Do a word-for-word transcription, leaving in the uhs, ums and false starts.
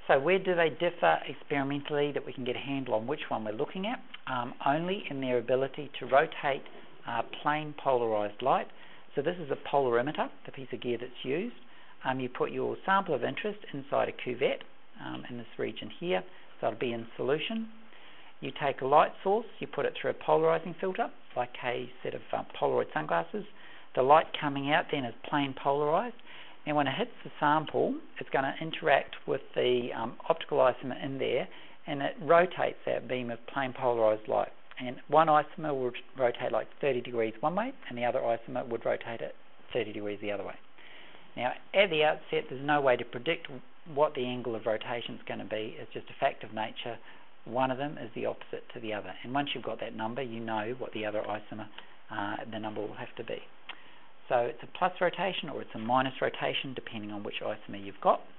So where do they differ experimentally that we can get a handle on which one we're looking at? Um, only in their ability to rotate uh, plane polarized light. So this is a polarimeter, the piece of gear that's used. Um, you put your sample of interest inside a cuvette um, in this region here, so it'll be in solution. You take a light source, you put it through a polarizing filter, like a set of uh, Polaroid sunglasses. The light coming out then is plane polarized, and when it hits the sample, it's going to interact with the um, optical isomer in there, and it rotates that beam of plane polarized light. And one isomer would rotate like thirty degrees one way, and the other isomer would rotate it thirty degrees the other way. Now, at the outset, there's no way to predict what the angle of rotation is going to be. It's just a fact of nature. One of them is the opposite to the other. And once you've got that number, you know what the other isomer, uh, the number will have to be. So it's a plus rotation or it's a minus rotation, depending on which isomer you've got.